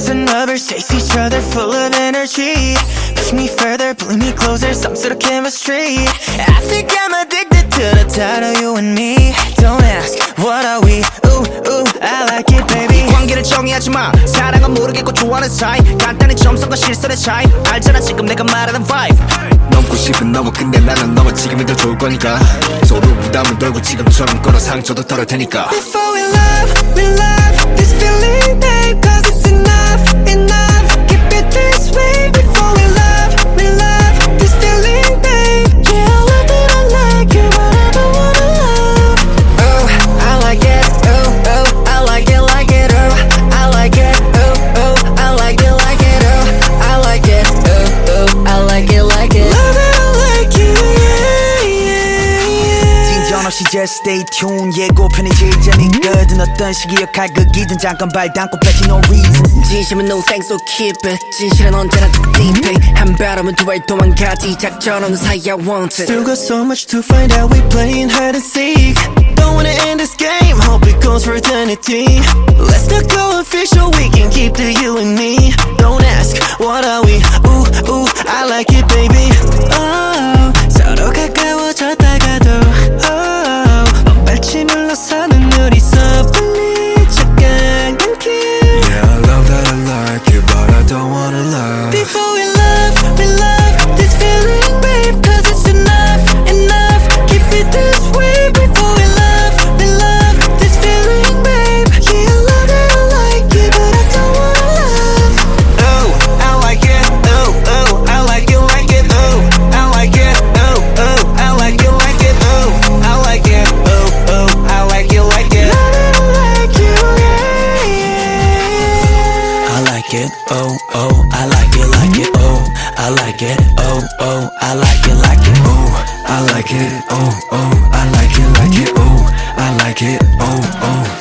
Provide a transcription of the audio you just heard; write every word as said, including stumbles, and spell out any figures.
girls and lovers chase each other full of energy. Push me further, pulling me closer, some sort of chemistry. I think I'm addicted to the thought of you and me. Don't ask, what are we? Ooh, ooh, I like it, baby. 관계를 정의하지 마. 사랑은 모르겠고 좋아하는 사이. 간단히 점성과 실선의 차이. 알잖아 지금 내가 말하는 vibe. 넘고 싶은 너무 근데 나는 너무 지금이 더 좋을 거니까. 서로 부담을 덜고 지금처럼 걸어 상처도 덜을 테니까. Before we love, we love this feeling, babe. Cause it's enough, enough. Keep it this way. Before we love, we love this feeling, babe. Yeah, I love that I like you, but I don't wanna love. Oh, I like it, oh, oh, I like it, like it, oh, I like it, oh, oh, I like it, like it, oh, I like it, oh, oh, I like it, like it. Love that I like you, yeah, yeah, yeah. 진전 없이 just stay tuned. 예고편이 제일 재밌거든. 어떤 시기여 갈극이든 잠깐 발 담고 빼지 no reason. 진심은 no thanks so keep it. 진실은 언제나 too deep it. 한 발음은 두 발 도망가지. 작전 없는 사이 I want it. Still got so much to find out. We playing hide and seek. Don't wanna end this game. Hope it goes for eternity. Let's not go official. We can keep the you and me. Don't ask, what are we? Ooh, ooh, I like it, baby. Oh, 서로 가까워졌다가도 oh, 뻔발치 물러서는 우리 섣불리 착각한 길. Yeah, I love that I like it, but I don't wanna love. Before we love, we love this feeling, babe. Cause it's enough, enough. Keep it this way. Before we love, we love this feeling, babe. Yeah, I love that I like it, but I don't wanna love. Oh, I like it. Oh, oh, I like it, like it. Oh, I like it. Oh, oh, I like it, like it. Oh, I like it. Oh, oh, I like it, like it. Love that I like you, yeah, yeah. I like it, oh, oh, I like it, like it, oh, I like it, oh, oh, I like it, like it, Oh, I like it, oh, oh, I like it, like it, oh, I like it, oh, oh.